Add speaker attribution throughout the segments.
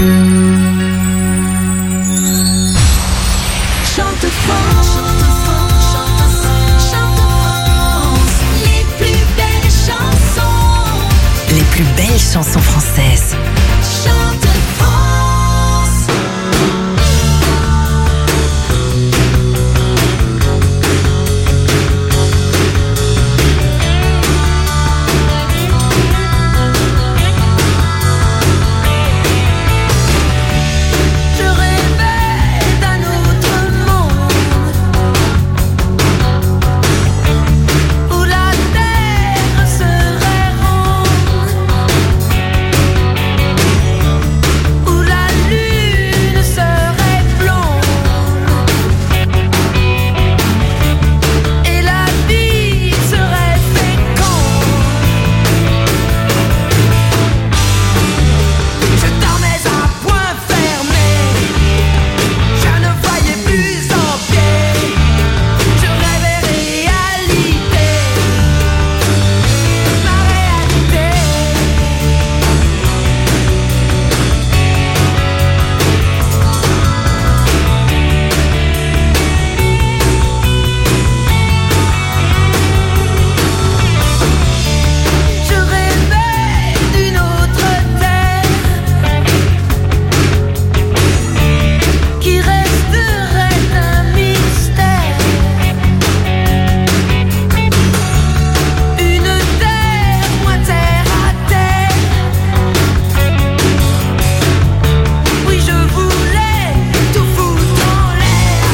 Speaker 1: Chante France, les plus belles chansons.
Speaker 2: Les plus belles chansons françaises.
Speaker 1: Chante France. Je rêvais d'un autre monde où la terre serait ronde, où la lune serait blonde et la vie serait féconde. Je dormais à point fermé, je ne voyais plus en pied, je rêvais réalité, ma réalité. Je rêvais d'une autre terre qui resterait un mystère, une terre moins terre à terre. Oui, je voulais tout foutre en l'air.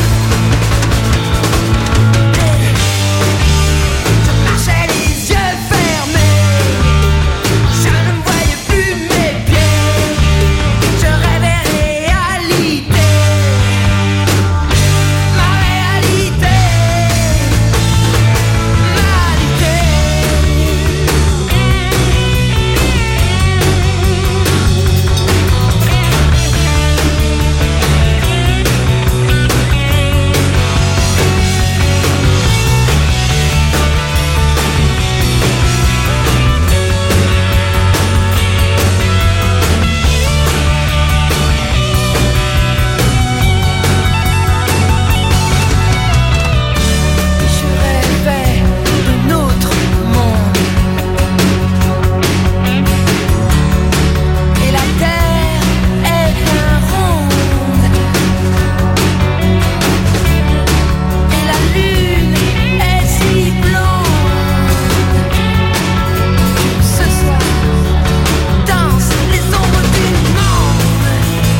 Speaker 1: Je marchais les yeux fermés, je ne voyais plus mes pieds, je rêvais réalité, ma réalité, je rêvais d'un autre monde et la terre est bien ronde et la lune est si blonde. Ce soir dansent les ombres du monde.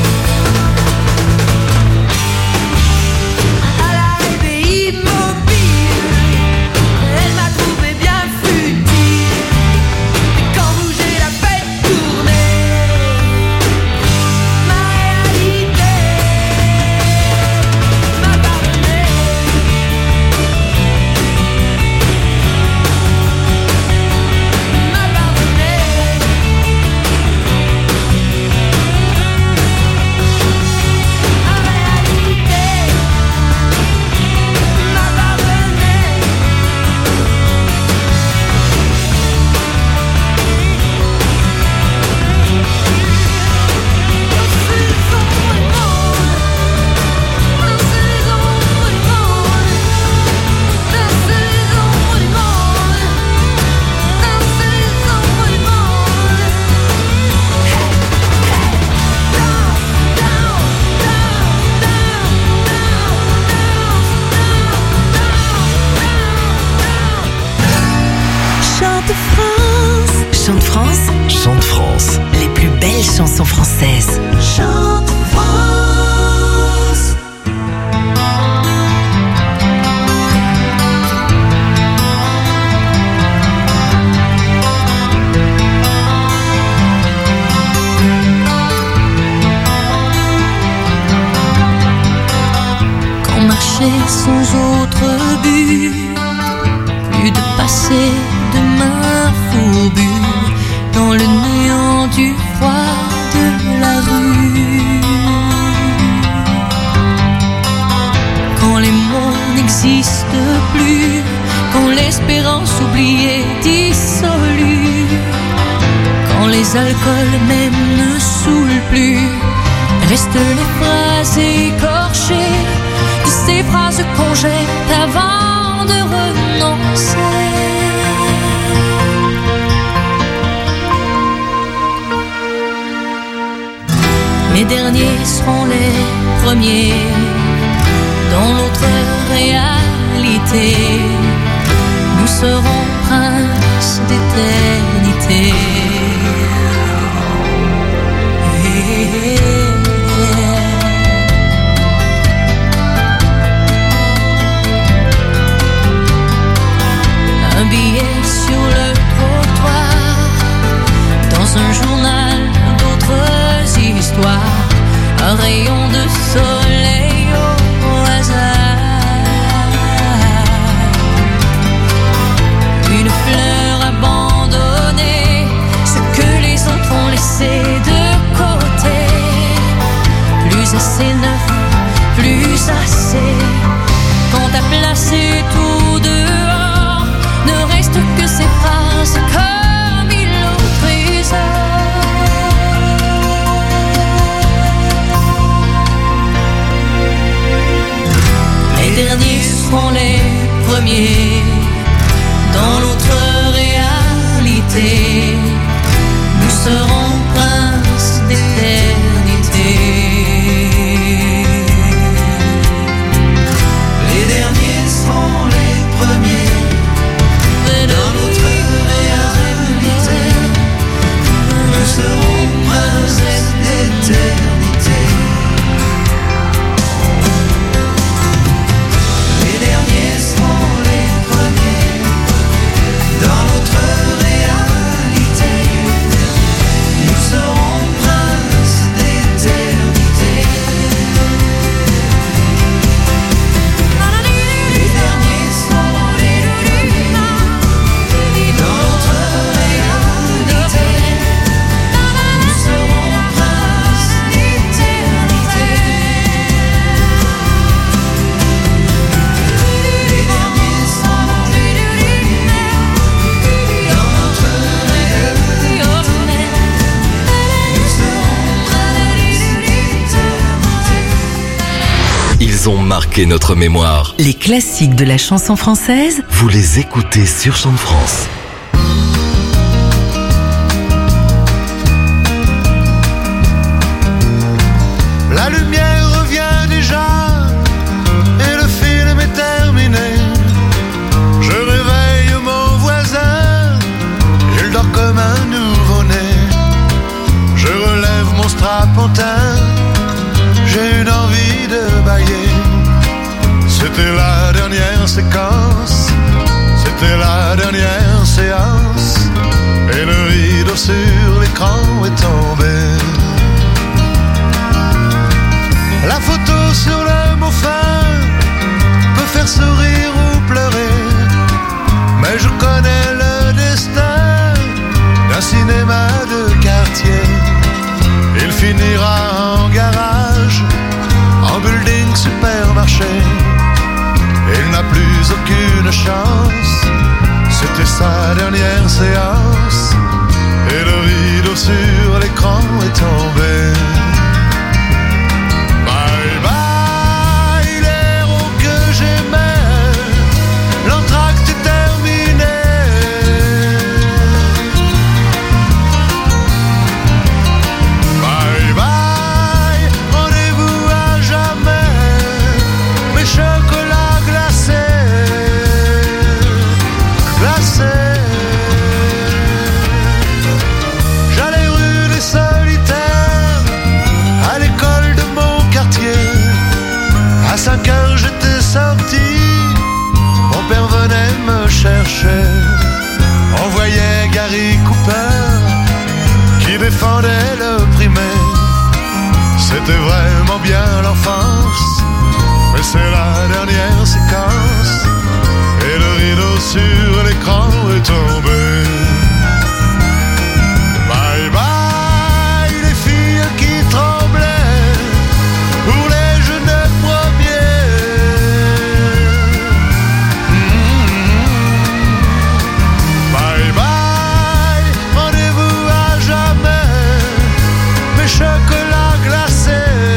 Speaker 1: À l'arrivée immobile, elle m'a trouvé bien futile. Et quand bougeait la fête tournée, ma réalité m'a pardonné. M'a pardonné. Ma réalité m'a pardonné.
Speaker 2: Chante France. Chante France.
Speaker 3: Chante France.
Speaker 2: Les plus belles chansons françaises.
Speaker 1: Chante France.
Speaker 4: Quand marcher sans autre but, plus de passé, de main fourbue, dans le néant du froid de la rue. Quand les mots n'existent plus, quand l'espérance oubliée dissolue, quand les alcools même ne saoulent plus, Restent les phrases écorchées de ces phrases qu'on jette avant de renoncer. Les derniers seront les premiers dans l'autre réalité. Nous serons princes d'éternité. Un billet sur le trottoir, dans un journal d'autres histoires, un rayon de soleil au hasard, une fleur abandonnée, ce que les autres ont laissé de côté, plus assez neuf, plus assez, quand t'as placé tout dehors, ne reste que ces phrases comme il au trésor. Les derniers seront les premiers dans l'autre réalité. Nous serons princes d'éternité. Les derniers seront les premiers dans l'autre réalité. Nous serons princes d'éternité. Les derniers seront les premiers dans l'autre réalité. Nous serons princes d'éternité. Les derniers seront les premiers dans l'autre réalité. Nous serons princes d'éternité. Les derniers seront les premiers dans notre réalité. Nous serons princes d'éternité.
Speaker 3: Ils ont marqué notre mémoire.
Speaker 2: Les classiques de la chanson française,
Speaker 3: Vous les écoutez sur Chant de France.
Speaker 5: La lumière revient déjà et le film est terminé. Je réveille mon voisin, il dort comme un nouveau-né. Je relève mon strapontin, j'ai une envie de bâiller. C'était la dernière séquence, c'était la dernière séance, et le rideau sur l'écran est tombé. La photo sur le mot fin peut faire sourire ou pleurer, mais je connais le destin d'un cinéma de quartier. Il finira en garage, en building supermarché. Il n'a plus aucune chance, c'était sa dernière séance, et le rideau sur l'écran est tombé. Bye bye, l'héros que j'aimais, l'entracte est terminé. Bye bye, rendez-vous à jamais, mes chocolats glacés, glacés. J'allais rue des Solitaires, à l'école de mon quartier. À 5 heures j'étais sorti, mon père venait me chercher. On voyait Gary Cooper qui défendait le primaire. C'était vraiment bien l'enfance, mais c'est la dernière séquence, et le rideau sur l'écran est tombé. Bye bye, les filles qui tremblaient pour les jeunes premiers. Bye bye, rendez-vous à jamais, mes chocolats glacés.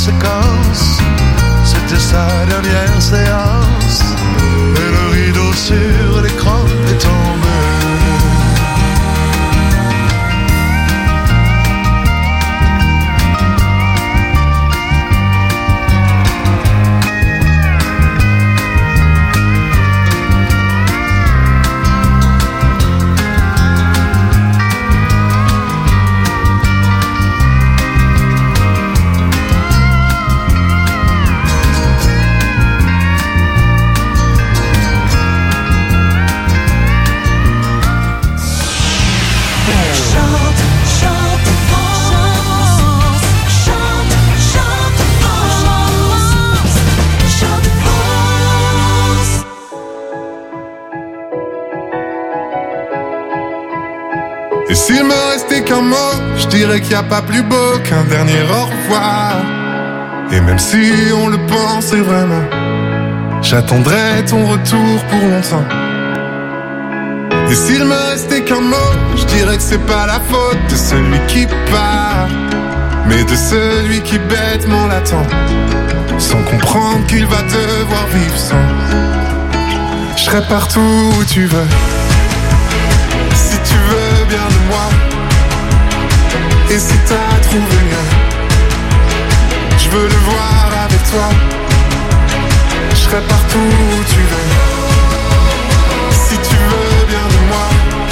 Speaker 5: conséquences. C'était sa dernière séance et le rideau sur l'écran est tombé.
Speaker 6: Et s'il me restait qu'un mot, je dirais qu'il n'y a pas plus beau qu'un dernier au revoir. Et même si on le pensait vraiment, j'attendrai ton retour pour longtemps. Et s'il me restait qu'un mot, je dirais que c'est pas la faute de celui qui part, mais de celui qui bêtement l'attend, sans comprendre qu'il va devoir vivre sans. Je serai partout où tu veux, si tu veux bien de moi. Et si t'as trouvé mieux, je veux le voir avec toi. Je serai partout où tu veux, si tu veux bien de moi.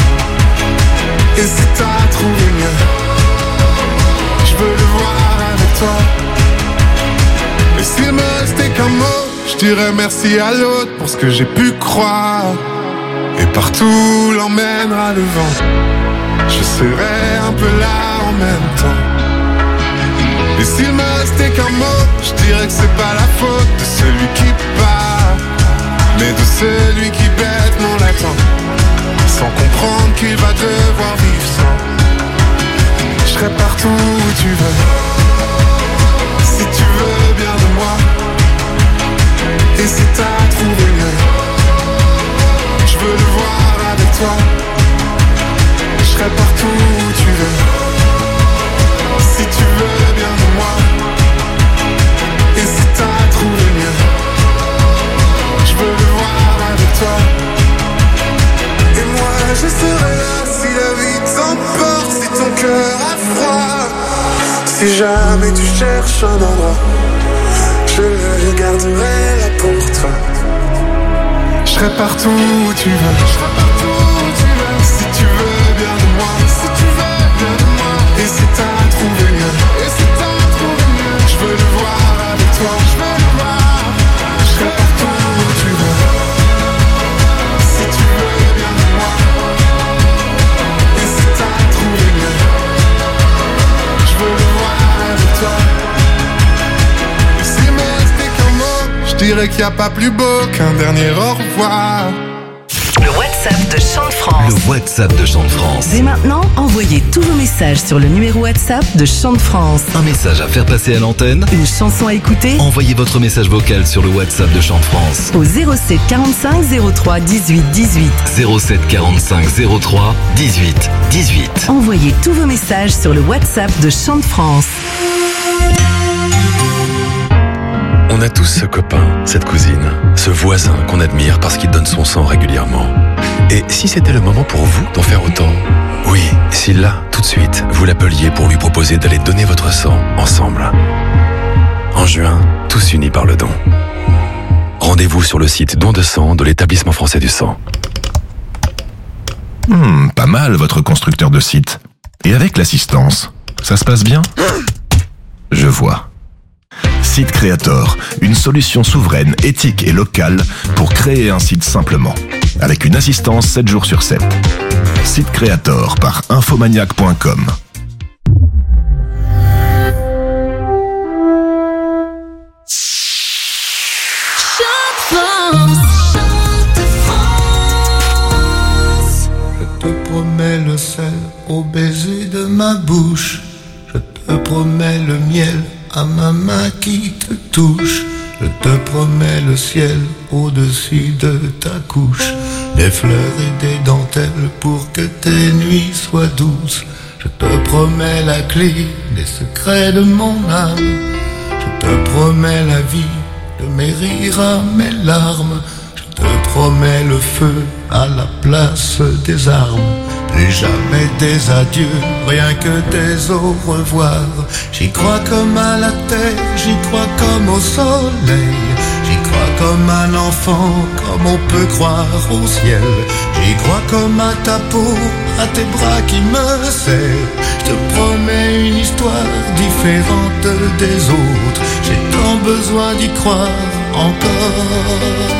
Speaker 6: Et si t'as trouvé mieux, je veux le voir avec toi. Et s'il me restait qu'un mot, je dirais merci à l'autre pour ce que j'ai pu croire. Et partout l'emmènera le vent, je serai un peu là en même temps. Et s'il me restait qu'un mot, je dirais que c'est pas la faute de celui qui part, mais de celui qui bêtement l'attend, sans comprendre qu'il va devoir vivre sans. Je serai partout où tu veux, si tu veux bien de moi. Et si t'as trouvé mieux, je veux le voir avec toi. Je serai partout où tu veux, si tu veux bien de moi. Et si t'as trouvé mieux, je veux le voir avec toi. Et moi je serai là si la vie t'emporte, si ton cœur a froid. Si jamais tu cherches un endroit, je le garderai là pour toi. Je serai partout où tu veux, si tu veux bien de moi, si tu veux bien de moi. Et si t'as trouvé mieux, et si t'as trouvé mieux, je veux le voir avec toi, je veux le voir. Je serai partout où tu veux, si tu veux bien de moi. Et si t'as trouvé mieux, je veux le voir avec toi. Et s'il me restait qu'un mot, je dirais qu'il n'y a pas plus beau qu'un dernier au revoir.
Speaker 2: Le WhatsApp de Chant de France.
Speaker 3: Le WhatsApp de Chant de France.
Speaker 2: Dès maintenant, envoyez tous vos messages sur le numéro WhatsApp de Chant de France.
Speaker 3: Un message à faire passer à l'antenne.
Speaker 2: Une chanson à écouter.
Speaker 3: Envoyez votre message vocal sur le WhatsApp de Chant de France.
Speaker 2: Au 07 45 03 18 18.
Speaker 3: 07 45 03 18 18.
Speaker 2: Envoyez tous vos messages sur le WhatsApp de Chant de France.
Speaker 7: On a tous ce copain, cette cousine, ce voisin qu'on admire parce qu'il donne son sang régulièrement. Et si c'était le moment pour vous d'en faire autant? Oui, si là, tout de suite, vous l'appeliez pour lui proposer d'aller donner votre sang ensemble. En juin, tous unis par le don. Rendez-vous sur le site Don de sang de l'Établissement français du sang.
Speaker 8: Pas mal votre constructeur de site. Et avec l'assistance, ça se passe bien? Je vois. Site Creator, une solution souveraine, éthique et locale pour créer un site simplement. Avec une assistance 7 jours sur 7. Site Creator par infomaniac.com.
Speaker 5: Je te promets le sel au baiser de ma bouche. Je te promets le miel à ma main qui te touche. Je te promets le ciel au-dessus de ta couche. Des fleurs et des dentelles pour que tes nuits soient douces. Je te promets la clé des secrets de mon âme. Je te promets la vie de mes rires à mes larmes. Je te promets le feu à la place des armes. Plus jamais des adieux, rien que des au revoir. J'y crois comme à la terre, j'y crois comme au soleil. J'y crois comme un enfant, comme on peut croire au ciel. J'y crois comme à ta peau, à tes bras qui me serrent. Je te promets une histoire différente des autres. J'ai tant besoin d'y croire encore.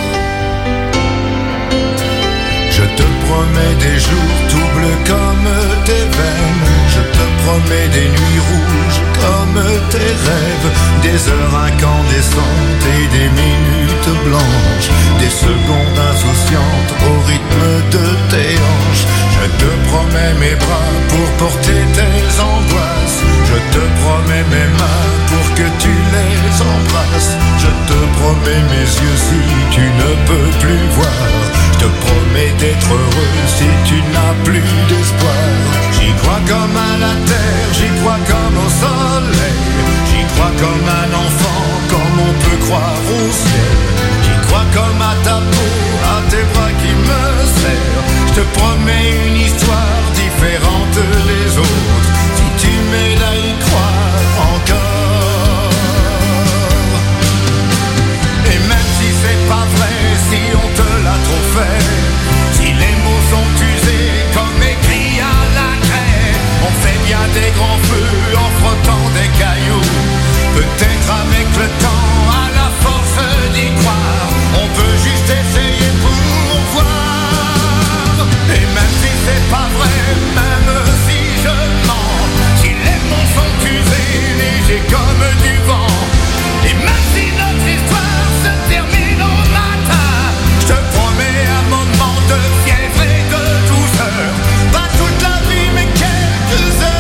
Speaker 5: Je te promets des jours tout bleus comme tes veines. Je te promets des nuits rouges comme tes rêves. Des heures incandescentes et des minutes blanches. Des secondes insouciantes au rythme de tes hanches. Je te promets mes bras pour porter tes angoisses. Je te promets mes mains pour que tu les embrasses. Je te promets mes yeux si tu ne peux plus voir. Je te promets d'être heureux si tu n'as plus d'espoir. J'y crois comme à la terre, j'y crois comme au soleil. J'y crois comme un enfant, comme on peut croire au ciel. J'y crois comme à ta peau, à tes bras qui me serrent. Je te promets une histoire différente des autres. Si tu m'aides à y croire encore. Et même si c'est pas vrai, si on te l'a trop fait, si les mots sont usés comme écrits à la craie, on fait bien des grands feux en frottant des cailloux. Peut-être avec le temps, à la force d'y croire, on peut juste essayer pour voir. Et même si c'est pas vrai, même si je mens, si les mots sont usés, légers comme du vent, et même si notre histoire se termine au matin, je te promets un moment de fièvre et de douceur. Pas toute la vie mais quelques heures.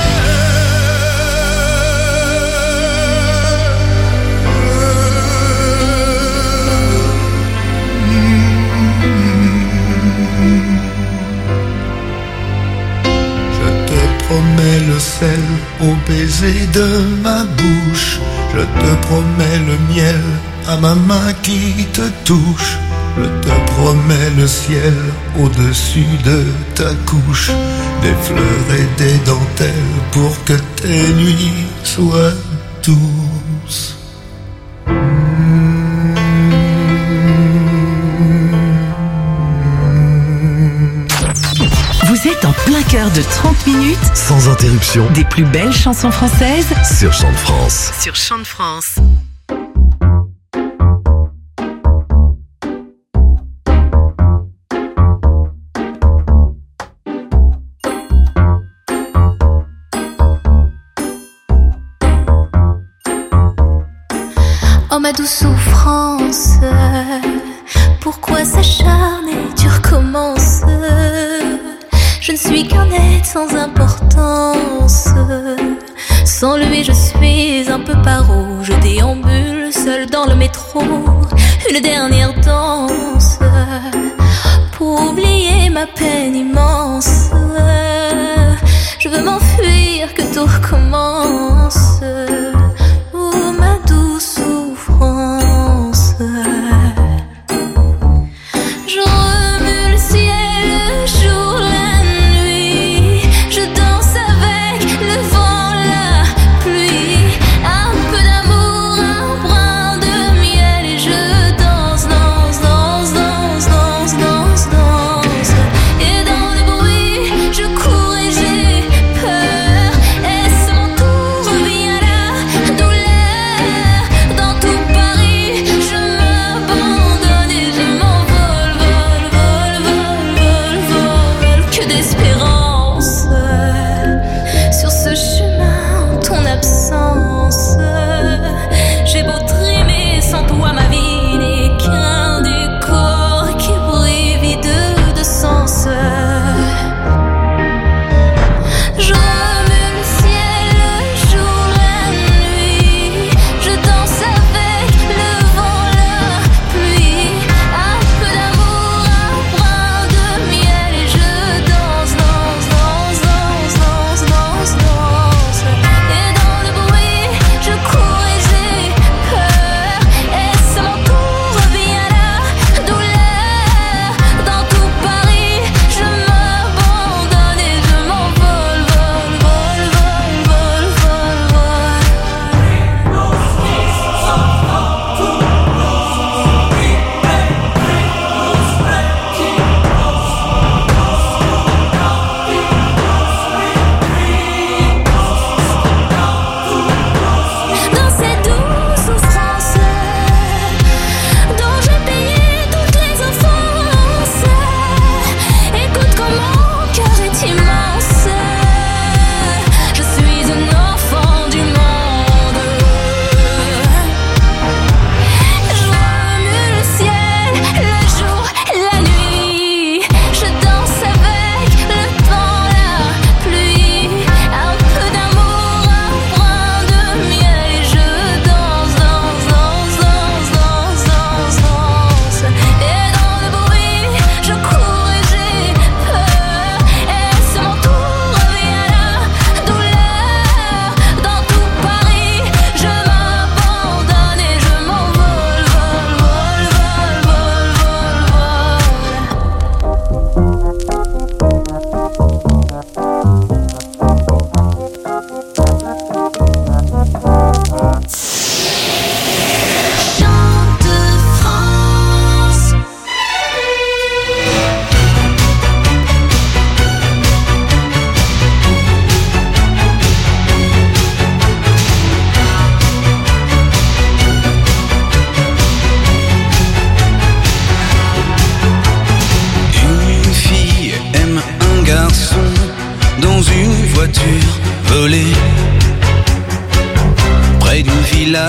Speaker 5: Je te promets le sel au baiser de ma bouche. Je te promets le miel à ma main qui te touche. Je te promets le ciel au-dessus de ta couche. Des fleurs et des dentelles pour que tes nuits soient douces.
Speaker 2: Vous êtes en plein cœur de 30 minutes
Speaker 3: Sans interruption
Speaker 2: des plus belles chansons françaises
Speaker 3: sur Chant de France.
Speaker 2: sur Chant de France.
Speaker 4: Oh ma douce souffrance, pourquoi s'acharner, tu recommences. Je ne suis qu'un être sans importance. Sans lui je suis un peu paro. Je déambule seul dans le métro. Une dernière danse pour oublier ma peine immense. Je veux m'enfuir, que tout recommence. Oh ma douce souffrance. Je remue le ciel, le jour, la nuit. Je danse avec le vent, la pluie. Un peu d'amour, un brin de miel. Et je danse, danse, danse, danse, danse, danse, danse. Et dans le bruit, je cours et j'ai peur. Est-ce mon tour? Reviens là.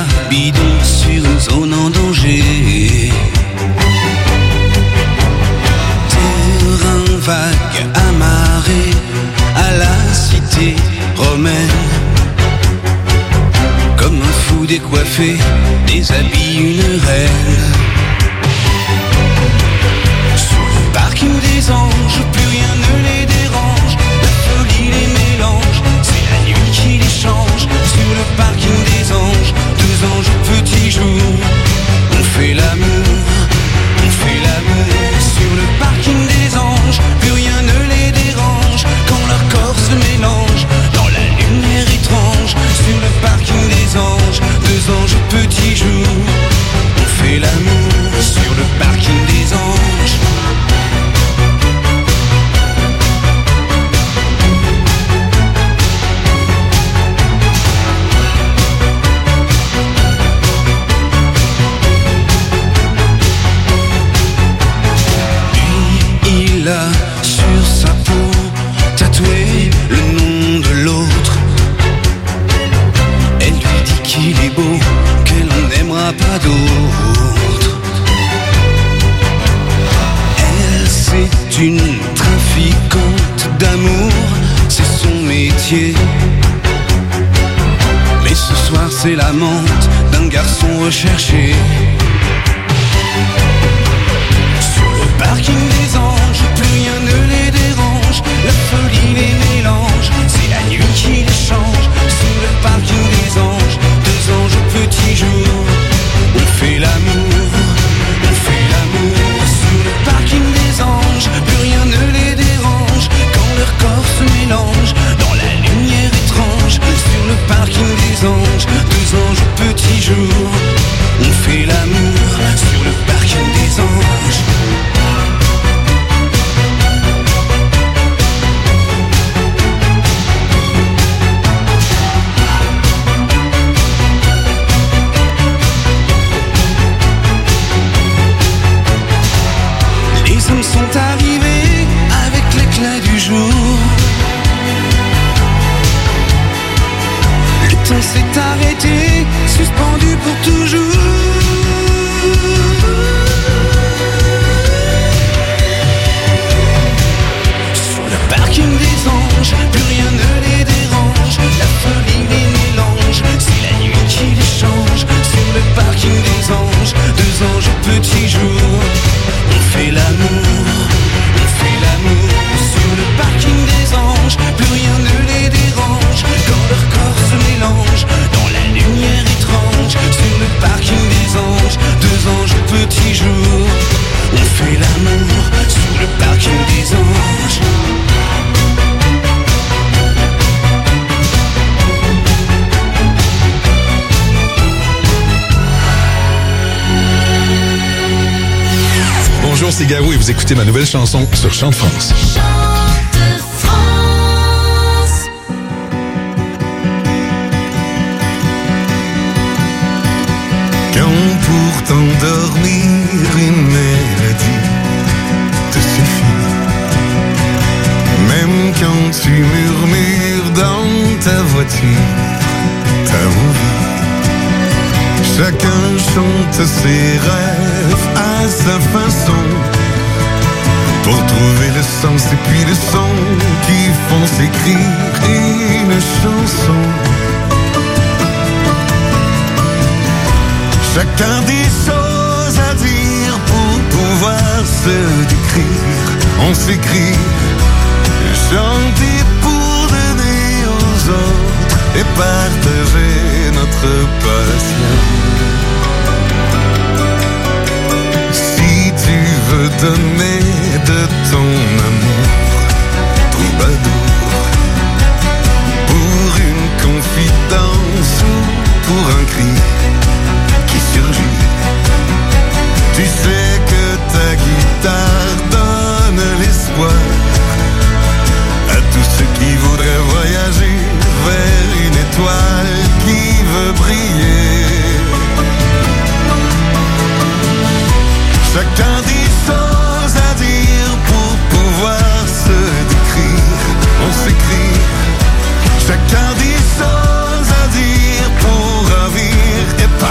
Speaker 9: villa bidon sur une zone en danger. Terrain vague amarré à la cité romaine. Comme un fou décoiffé, déshabille une reine. Sur le parking des anges, plus rien ne les dérange. La folie les mélange, c'est la nuit qui les change. Sur le parking des anges, deux anges au petit jour. On fait l'amour, on fait l'amour. Sur le parking des anges, plus rien ne les dérange. Quand leur corps se mélange dans la lumière étrange. Sur le parking des anges, deux anges au petit jour. On fait l'amour sur le parking des anges. Il a sur sa peau tatoué le nom de l'autre. Elle lui dit qu'il est beau, qu'elle n'aimera pas d'autre. Elle, c'est une trafiquante d'amour, c'est son métier. Mais ce soir c'est l'amante d'un garçon recherché. Parking des anges, plus rien ne les dérange. La folie les mélange, c'est la nuit qui les change. Sur le parking des anges, deux anges au petit jour. On fait l'amour, on fait l'amour. Sur le parking des anges, plus rien ne les dérange. Quand leur corps se mélange dans la lumière étrange. Sur le parking des anges, deux anges au petit jour. On fait l'amour sur le parking des anges. Les hommes sont arrivés avec l'éclat du jour. Le temps s'est arrêté, suspendu pour toujours. Sur le parking des anges, plus rien ne les dérange. La folie les mélange, c'est la nuit qui les change. Sur le parking des anges, deux anges au petit jour. On fait l'amour, on fait l'amour. Sur le parking des anges, plus rien ne les dérange. Quand leur corps se mélange dans la lumière étrange. Sur le parking des anges, deux anges au petit jour. On fait l'amour sur le parking des anges.
Speaker 7: Bonjour, c'est Garou et vous écoutez ma nouvelle chanson sur Chant de France.
Speaker 6: Quand pour t'endormir une mélodie te suffit, même quand tu murmures dans ta voiture ta envie. Chacun chante ses rêves à sa façon pour trouver le sens et puis le son qui font s'écrire une chanson. Chacun des choses à dire pour pouvoir se décrire. On s'écrit, chanter pour donner aux autres et partager notre passion. Si tu veux donner de ton amour, troubadour, pour une confidence ou pour un cri qui surgit, tu sais que ta guitare donne l'espoir à tous ceux qui voudraient voyager vers une étoile qui veut briller. Chacun des choses à dire pour pouvoir se décrire. On s'écrit. Chacun des choses à dire pour ravir et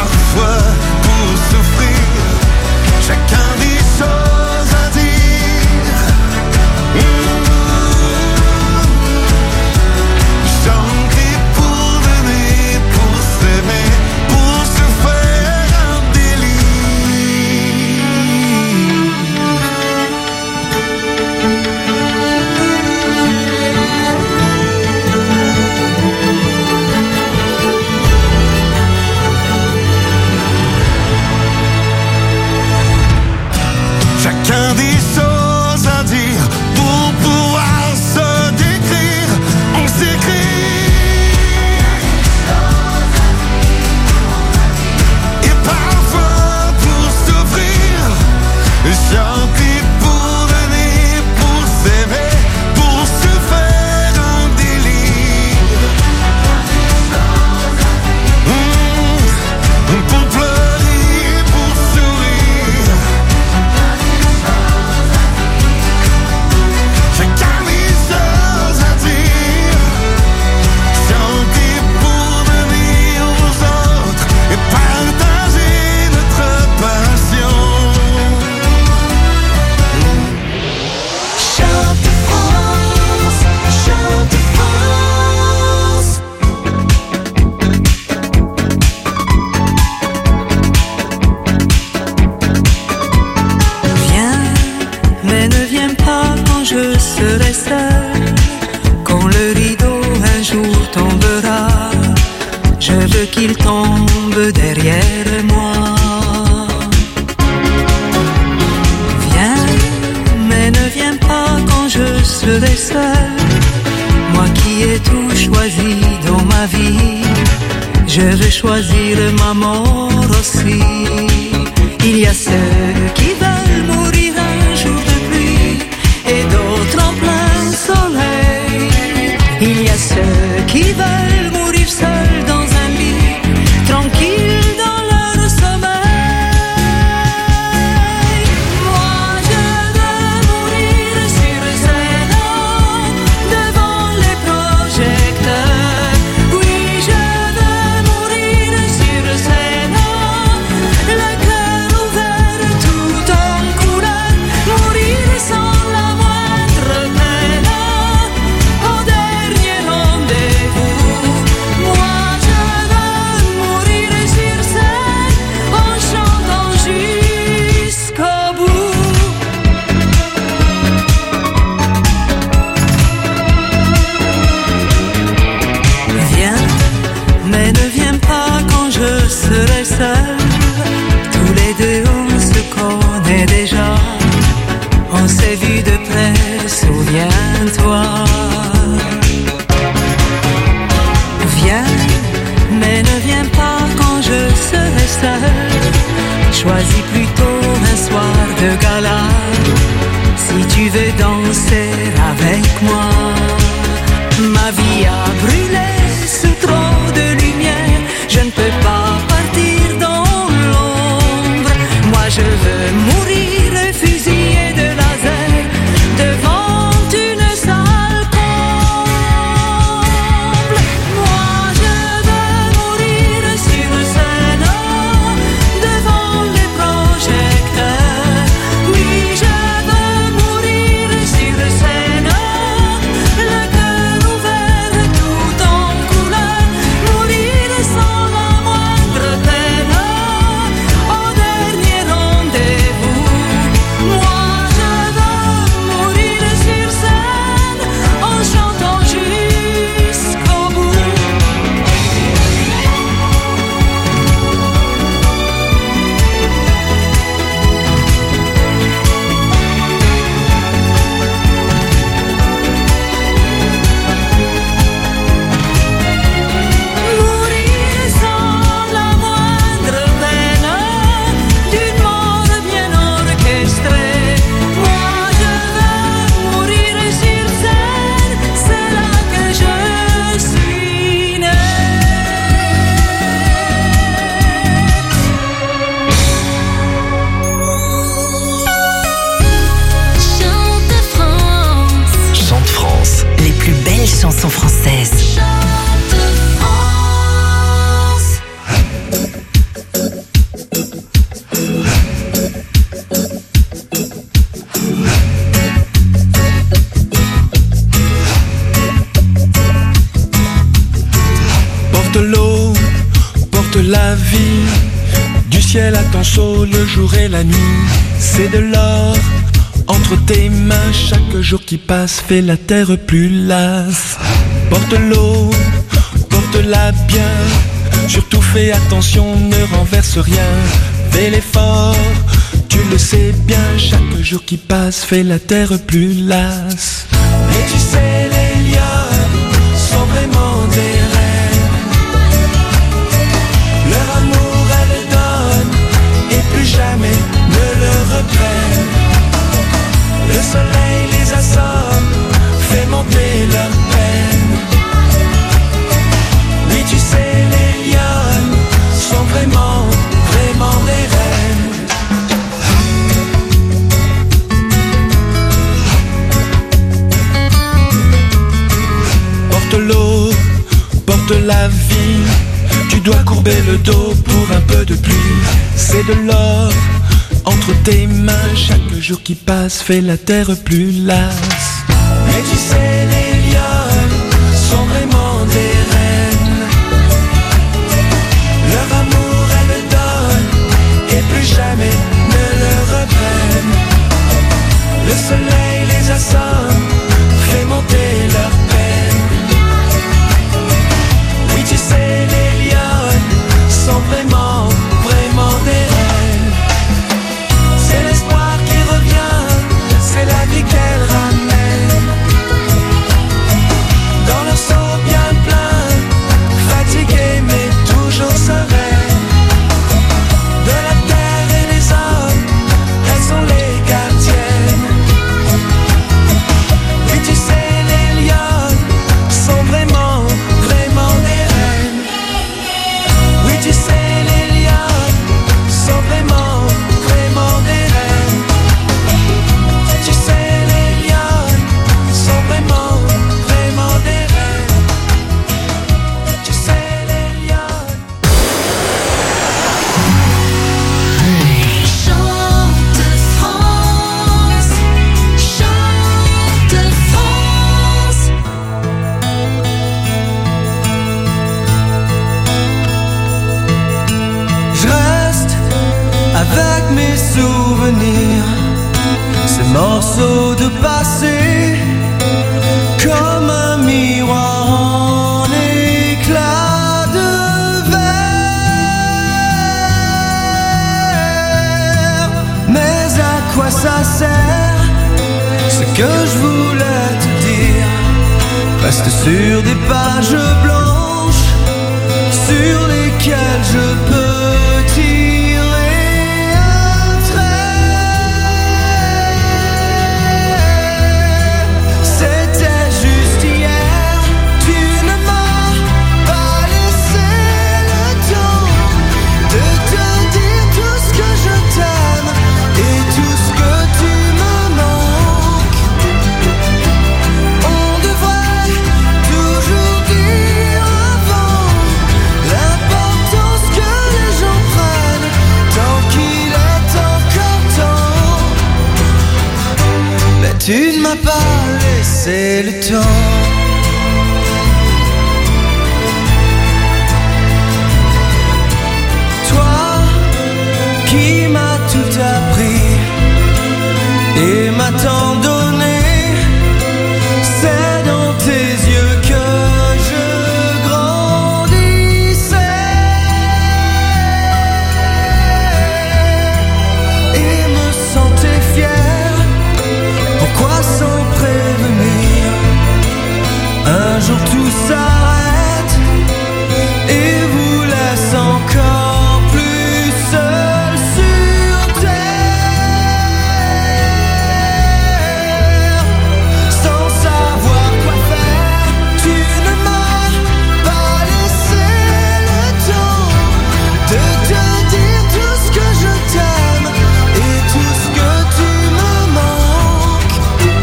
Speaker 10: seul, moi qui ai tout choisi dans ma vie, je veux choisir ma mort aussi. Il y a ceux qui veulent mourir un jour de pluie et d'autres en plein soleil. Il y a ceux qui veulent mourir seuls dans un lit, tranquilles dans leur sommeil. Moi je veux mourir sur scène, devant les projecteurs. Oui, je veux mourir sur scène, le cœur ouvert tout en couleur, mourir sans la moindre peine, au dernier rendez-vous. Moi je veux mourir sur scène, en chantant jusqu'au bout. Viens, mais ne viens pas quand je serai seul. Tous les deux on se connaît déjà, on s'est vu de près, souviens-toi. Viens, mais ne viens pas quand je serai seul. Choisis plutôt un soir de gala, si tu veux danser avec moi. Ma vie a brûlé sous trop de lumière, je ne peux pas partir dans l'ombre. Moi je veux mourir fusillé de laser devant une salle comble. Moi je veux mourir sur scène, devant les projecteurs. Oui, je veux mourir sur scène, le cœur ouvert tout en couleur, mourir sans la moindre peine, au dernier rendez-vous. Moi je veux mourir sur scène, en chantant jusqu'au bout. Mourir sans la moindre peine, d'une mort bien orchestrée. Moi je veux mourir sur scène, c'est là que je suis né.
Speaker 4: Chante France,
Speaker 3: Chante France.
Speaker 2: Les plus belles chansons françaises.
Speaker 4: chante France.
Speaker 9: Porte l'eau, porte la vie, du ciel à ton seau, le jour et la nuit. C'est de l'or entre tes mains, chaque jour qui passe fait la terre plus lasse. Porte l'eau, porte-la bien, surtout fais attention, ne renverse rien. Fais l'effort, tu le sais bien, chaque jour qui passe fait la terre plus lasse. Et tu sais, les lionnes sont vraiment des reines. Leur amour elles donnent et plus jamais ne le reprennent. Le soleil les assomme, fait monter leur peine. Oui, tu sais, les lionnes sont vraiment, vraiment des reines. Porte l'eau, porte la vie, tu dois courber le dos pour un peu de pluie. C'est de l'or entre tes mains, chaque jour qui passe fait la terre plus lasse. Mais tu sais, les lionnes sont vraiment des reines. Leur amour elles donnent et plus jamais ne le reprennent. Le soleil les assomme, fait monter leur peine. Oui, tu sais, les lionnes sont vraiment, vraiment des reines. C'est l'espoir qui revient, c'est la vie qu'elle ramène. revenir. Ces morceaux de passé, comme un miroir en éclat de verre. Mais à quoi ça sert? Ce que je voulais te dire reste sur des pages blanches sur lesquelles je peux tirer un trait. C'était juste hier, tu ne m'as pas laissé le temps de te dire tout ce que je t'aime et tout ce que tu me manques. On devrait toujours dire avant l'importance que les gens prennent tant qu'il est encore temps. Mais tu ne m'as pas laissé le temps. Toi qui m'as tout appris et m'as tant donné, c'est dans tes yeux que je grandissais et me sentais fier. Pourquoi sans prévenir? Un jour tout s'arrête et vous laisse encore plus seul sur terre. Sans savoir quoi faire, tu ne m'as pas laissé le temps de te dire tout ce que je t'aime et tout ce que tu me manques.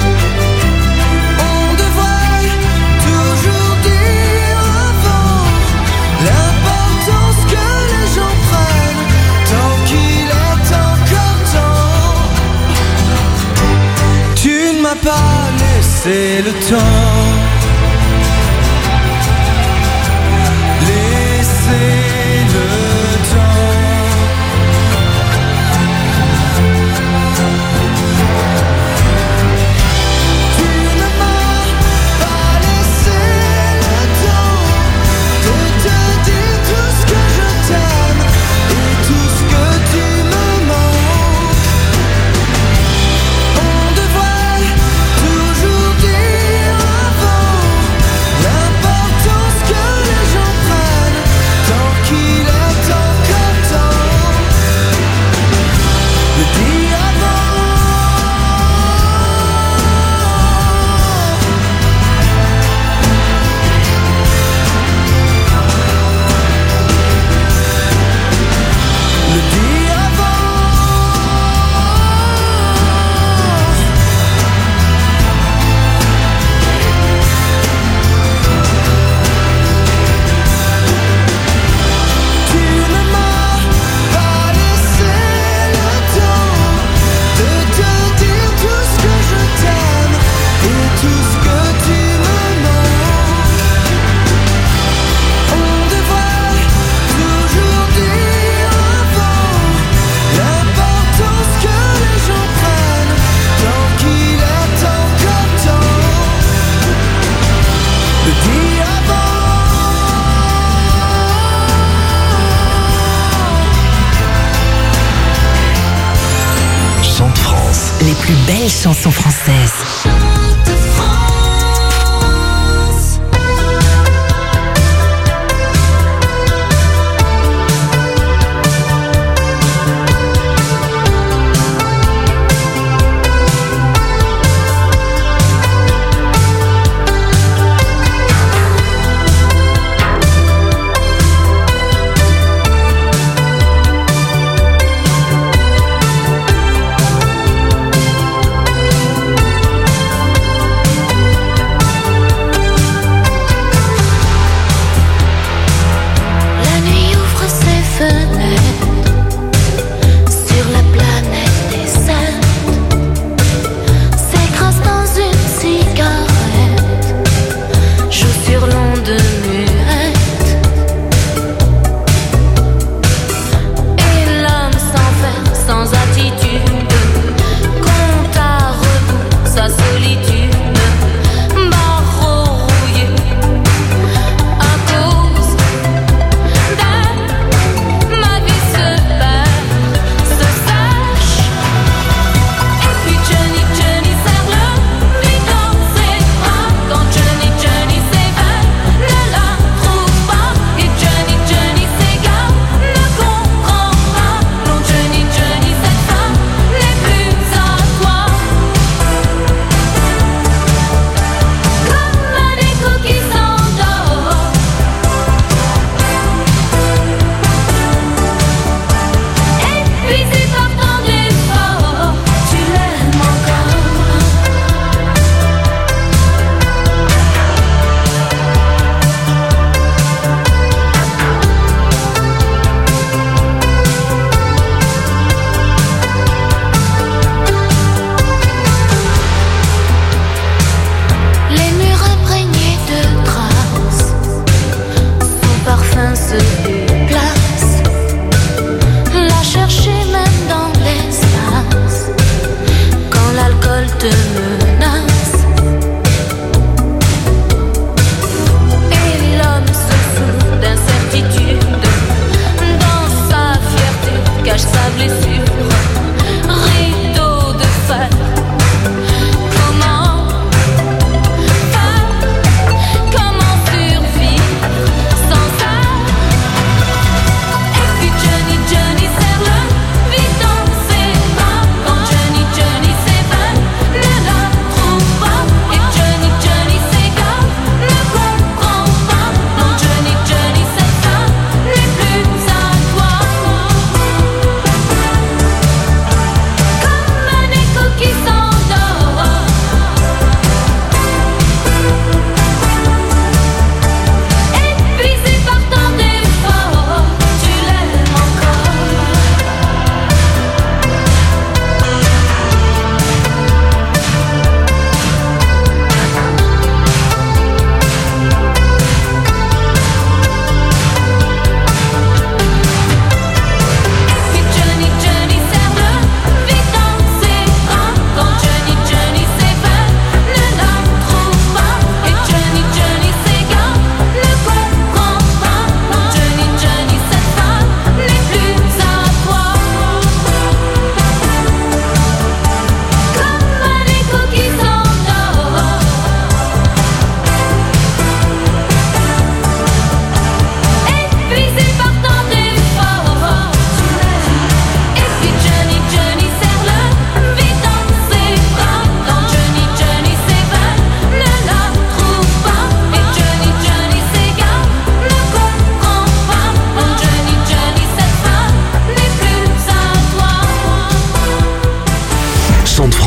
Speaker 9: On devrait toujours dire avant l'importance que les gens prennent tant qu'il est encore temps. Tu ne m'as pas laissé le temps. Laissez le temps. Tu ne m'as pas laissé le temps de te dire tout ce que je t'aime et tout ce que tu me manques. On devrait toujours dire avant l'importance que les gens prennent tant qu'il est encore temps. Le dire avant. Le dire avant. Tu ne m'as pas laissé le temps de te dire tout ce que je t'aime et tout ce que tu me manques. On devrait toujours dire avant l'importance que les gens prennent tant qu'il est encore temps. Le dire avant.
Speaker 2: Chante France, les plus belles chansons françaises.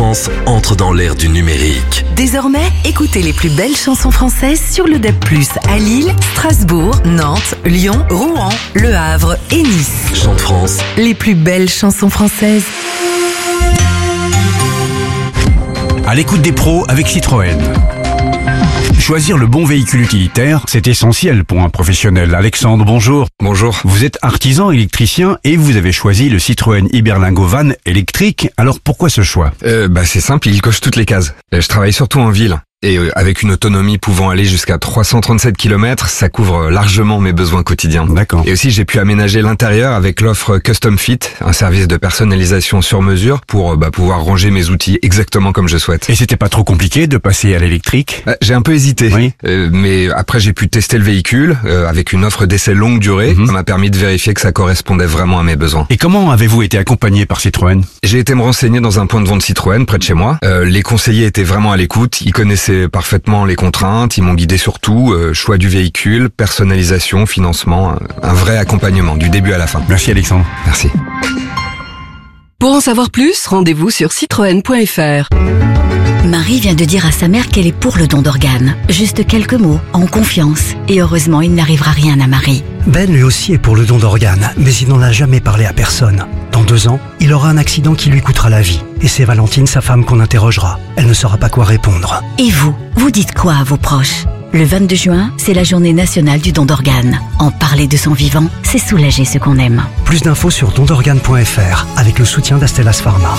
Speaker 3: France entre dans l'ère du numérique.
Speaker 2: Désormais, écoutez les plus belles chansons françaises sur le DAB+, à Lille, Strasbourg, Nantes, Lyon, Rouen, Le Havre et Nice.
Speaker 3: Chant de France.
Speaker 2: Les plus belles chansons françaises.
Speaker 11: À l'écoute des pros avec Citroën. Choisir le bon véhicule utilitaire, c'est essentiel pour un professionnel. Alexandre, bonjour.
Speaker 12: Bonjour.
Speaker 11: Vous êtes artisan électricien et vous avez choisi le Citroën Iberlingo Van électrique. Alors pourquoi ce choix ?
Speaker 12: C'est simple, il coche toutes les cases. Je travaille surtout en ville. Et avec une autonomie pouvant aller jusqu'à 337 km, ça couvre largement mes besoins quotidiens.
Speaker 11: D'accord.
Speaker 12: Et aussi, j'ai pu aménager l'intérieur avec l'offre Custom Fit, un service de personnalisation sur mesure pour pouvoir ranger mes outils exactement comme je souhaite.
Speaker 11: Et c'était pas trop compliqué de passer à l'électrique ?
Speaker 12: J'ai un peu hésité,
Speaker 11: oui.
Speaker 12: Mais après j'ai pu tester le véhicule avec une offre d'essai longue durée. Ça m'a permis de vérifier que ça correspondait vraiment à mes besoins.
Speaker 11: Et comment avez-vous été accompagné par Citroën ?
Speaker 12: J'ai été me renseigner dans un point de vente Citroën près de chez moi. Les conseillers étaient vraiment à l'écoute, ils connaissaient parfaitement les contraintes, ils m'ont guidé sur tout, choix du véhicule, personnalisation, financement, un vrai accompagnement du début à la fin.
Speaker 11: Merci Alexandre.
Speaker 12: Merci.
Speaker 13: Pour en savoir plus, rendez-vous sur citroën.fr.
Speaker 14: Marie vient de dire à sa mère qu'elle est pour le don d'organes. Juste quelques mots, en confiance. Et heureusement, il n'arrivera rien à Marie.
Speaker 15: Ben lui aussi est pour le don d'organes, mais il n'en a jamais parlé à personne. Dans 2 ans, il aura un accident qui lui coûtera la vie. Et c'est Valentine, sa femme, qu'on interrogera. Elle ne saura pas quoi répondre.
Speaker 14: Et vous dites quoi à vos proches ? Le 22 juin, c'est la journée nationale du don d'organes. En parler de son vivant, c'est soulager ce qu'on aime.
Speaker 15: Plus d'infos sur dondorganes.fr avec le soutien d'Astellas Pharma.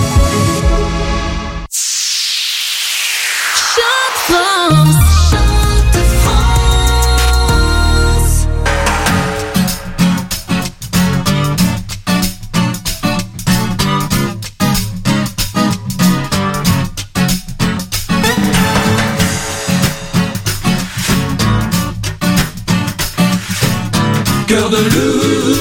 Speaker 9: Cœur de loup,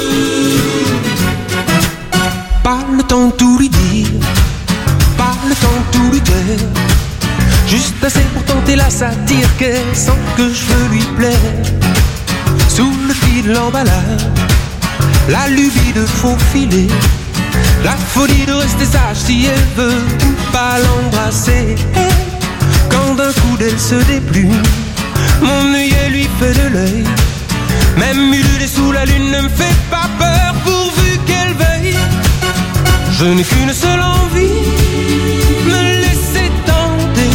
Speaker 9: pas le temps de tout lui dire, pas le temps de tout lui dire, juste assez pour tenter la satire qu'elle sent que je veux lui plaire. Sous le fil de l'emballage, la lubie de faufiler, la folie de rester sage si elle veut pas l'embrasser. Quand d'un coup d'elle se déplume, mon œillet lui fait de l'œil. Même ululé sous la lune ne me fait pas peur pourvu qu'elle veuille. Je n'ai qu'une seule envie, me laisser tenter.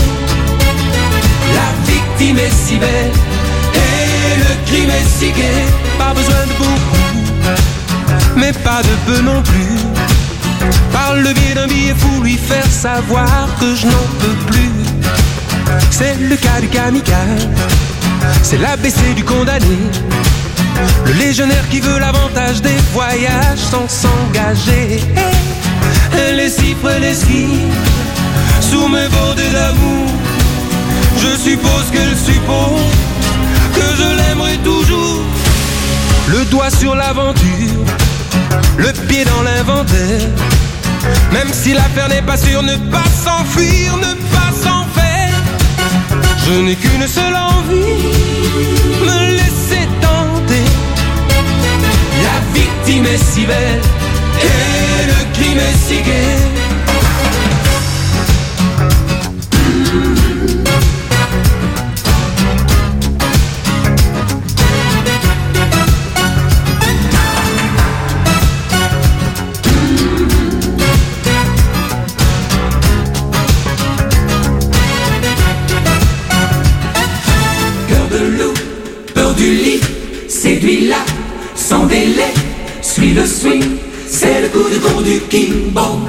Speaker 9: La victime est si belle et le crime est si gai. Pas besoin de beaucoup, mais pas de peu non plus. Par le biais d'un billet fou lui faire savoir que je n'en peux plus. C'est le cas du kamikaze, c'est l'ABC du condamné. Le légionnaire qui veut l'avantage des voyages sans s'engager. Elle est si l'esquive sous mes bordées d'amour. Je suppose qu'elle suppose que je l'aimerai toujours. Le doigt sur l'aventure, le pied dans l'inventaire. Même si l'affaire n'est pas sûre, ne pas s'enfuir, ne pas s'en faire. Je n'ai qu'une seule envie, me laisser tenter. La victime est si belle et le crime est si gai. Cœur de loup, peur du lit, séduit-la sans délai, suis le swing, c'est le coup de con du King Bong.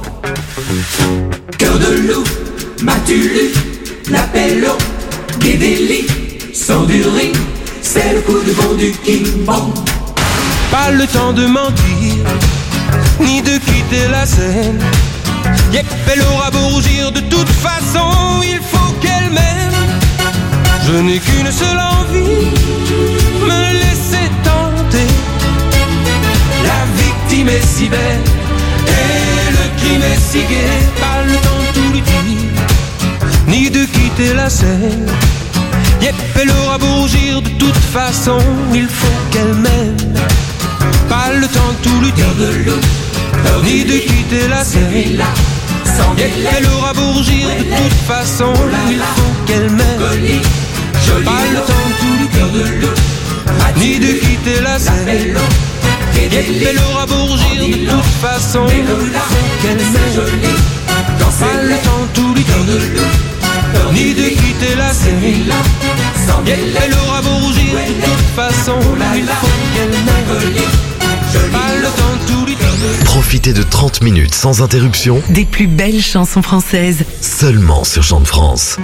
Speaker 9: Cœur de loup, m'as-tu lu l'appel au Guédéli, sort du ring, c'est le coup de con du King Bong. Pas le temps de mentir, ni de quitter la scène. Yep, elle aura beau rougir, de toute façon, il faut qu'elle m'aime. Je n'ai qu'une seule envie, me laisser tenter. La victime est si belle et le crime est si gai. Pas le temps de tout lui dire, ni de quitter la scène. Yep, elle aura beau rougir, de toute façon, il faut qu'elle m'aime. Pas le temps de tout lui dire, ni de quitter la scène.
Speaker 16: Elle aura beau rougir, de toute façon, il faut qu'elle m'aime. Pas le temps de tout lui dire, ni de quitter la scène. Elle aura beau rougir, de toute façon, il faut qu'elle m'aime. Pas le temps de tout lui dire, ni de quitter la scène. Elle aura beau rougir, de toute façon, il faut qu'elle m'aime. Pas le temps de tout lui dire.
Speaker 3: Profitez de 30 minutes sans interruption
Speaker 2: Des plus belles chansons françaises.
Speaker 3: seulement sur Chant de France.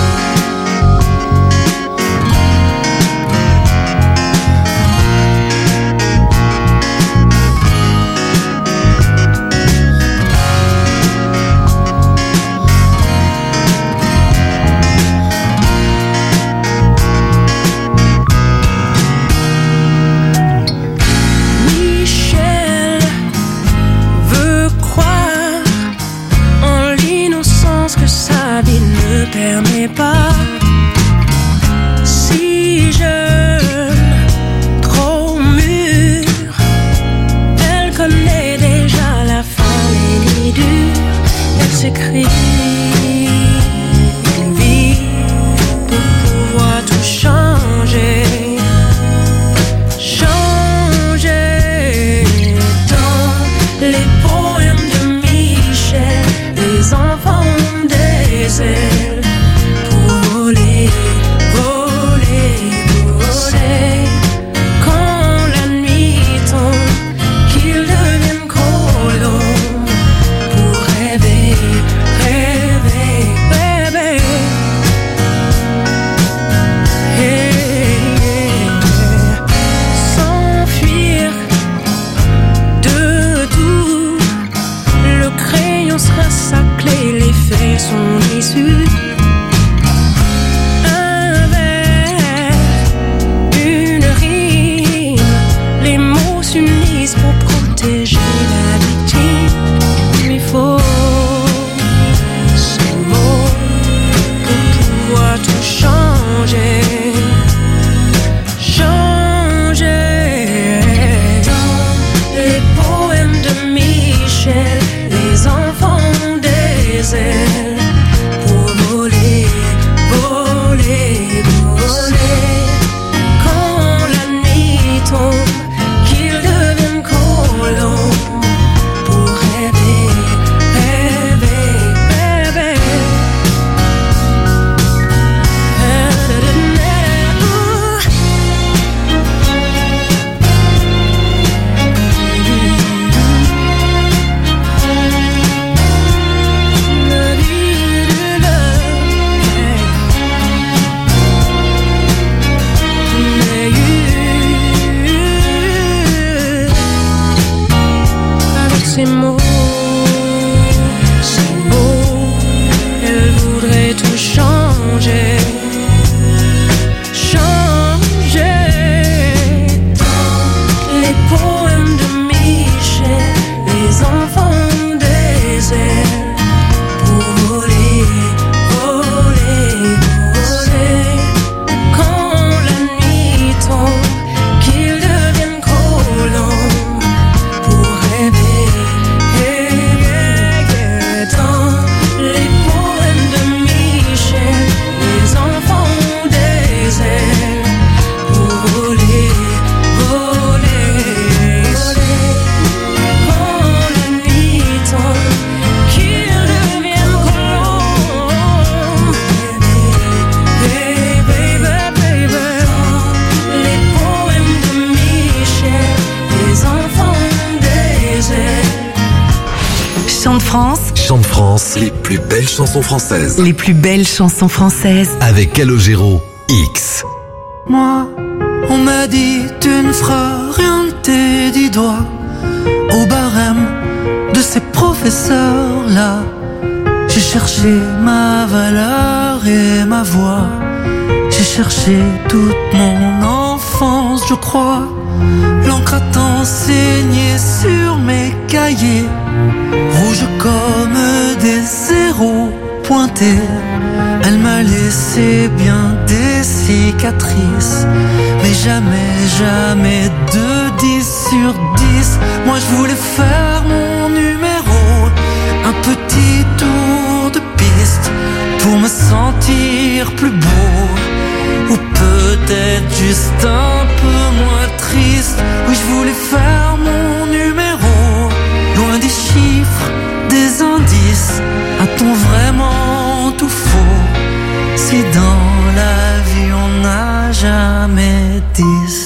Speaker 17: Michel veut croire en l'innocence que sa vie ne permet pas. Si jeune, trop mûre, elle connaît déjà la fin, les nuits dures. Elle s'écrit une vie pour pouvoir tout changer. Changer dans les poèmes de Michel, les enfants ont des ailes pour voler, voler, voler. Quand la nuit tombe, qu'ils deviennent colombes pour rêver, rêver, rêver. S'enfuir de tout, le crayon sera sa clé, les faits sont issus. Un vers, une rime, les mots s'unissent pour protéger la victime. Il faut ces mots pour pouvoir tout changer. Changer dans les poèmes de Michel, les enfants ont des ailes pour voler, voler, voler. Quand la nuit tombe, qu'ils deviennent colombes pour rêver, rêver, rêver. Avec ces mots, elle voudrait tout changer. Changer dans les poèmes de Michel, les enfants ont des ailes pour voler, voler, voler. Quand la nuit tombe, qu'ils deviennent colombes pour rêver, rêver. Dans les poèmes de Michel, les enfants ont des ailes pour voler, voler, voler. Quand la nuit tombe, qu'ils deviennent colombes. Baby, baby, baby. Les poèmes de Michel, les enfants ont des ailes.
Speaker 2: Chant de France,
Speaker 3: Chant de France, les plus belles chansons françaises.
Speaker 2: les plus belles chansons françaises.
Speaker 3: Avec Calogero X.
Speaker 18: Moi, on m'a dit tu ne feras rien de tes 10 doigts au barème de ces professeurs-là. J'ai cherché ma valeur et ma voix. J'ai cherché toute mon enfance, je crois. L'encre a enseigné sur mes cahiers, rouge comme des zéros pointés. Elle m'a laissé bien des cicatrices, mais jamais, jamais de 10 sur 10. Moi je voulais faire mon numéro, un petit tour pour me sentir plus beau, ou peut-être juste un peu moins triste. Oui, je voulais faire mon numéro, loin des chiffres, des indices. A-t-on vraiment tout faux si dans la vie on n'a jamais 10?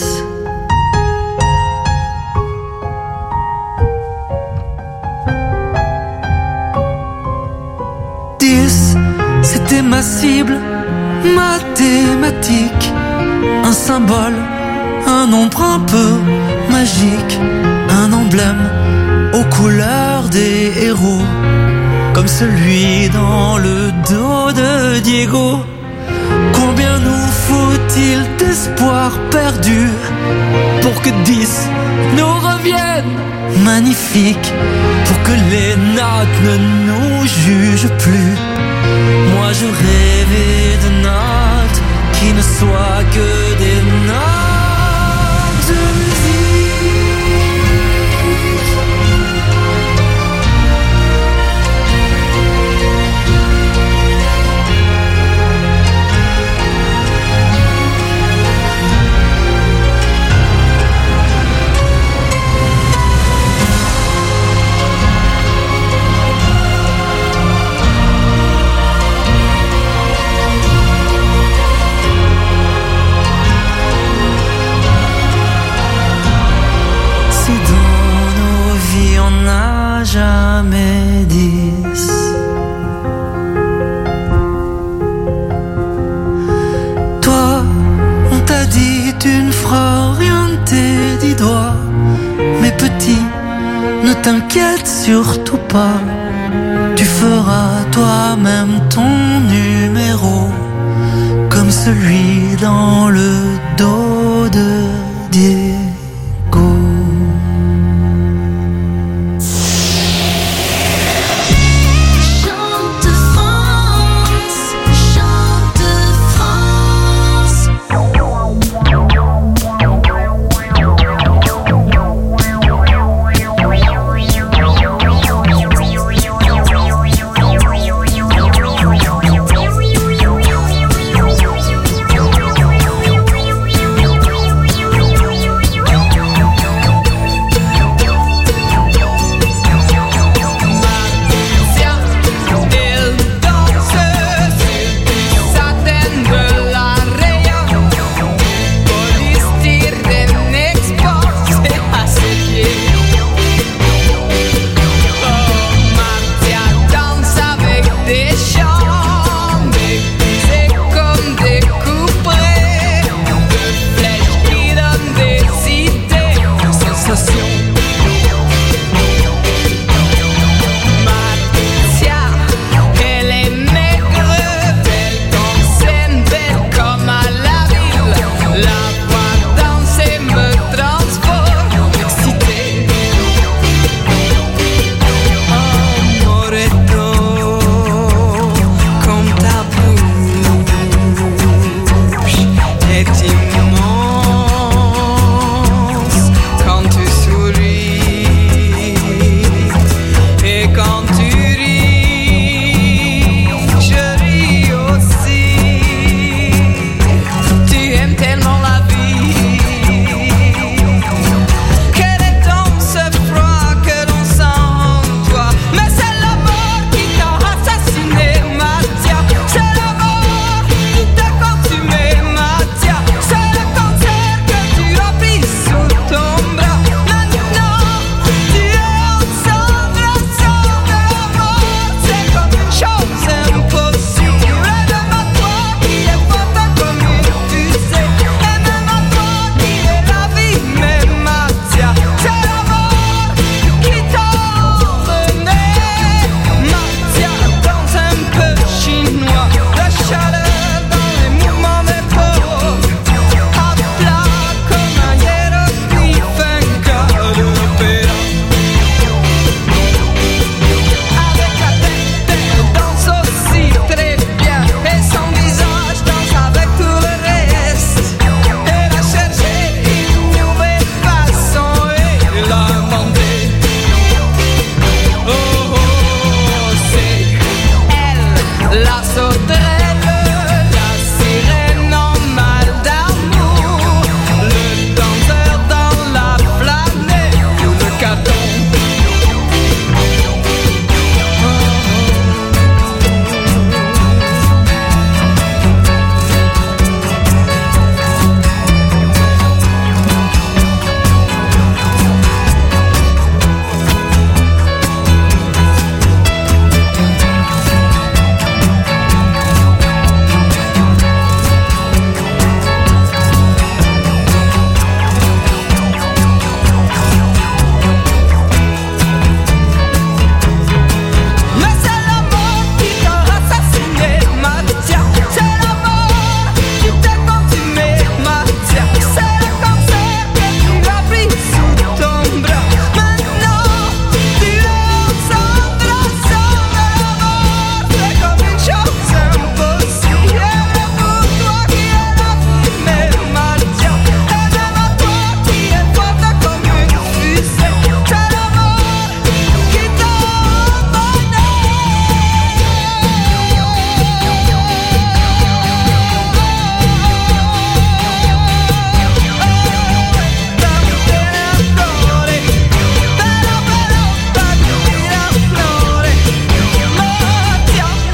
Speaker 18: C'était ma cible mathématique, un symbole, un nombre un peu magique, un emblème aux couleurs des héros, comme celui dans le dos de Diego. Combien nous faut-il d'espoir perdu pour que 10 nous reviennent magnifiques, pour que les notes ne nous jugent plus? Moi je rêvais de notes qui ne soient que des notes de musique. Jamais 10. Toi, on t'a dit tu ne feras rien de tes 10 doigts, mais petit, ne t'inquiète surtout pas, tu feras toi-même ton numéro, comme celui dans le dos de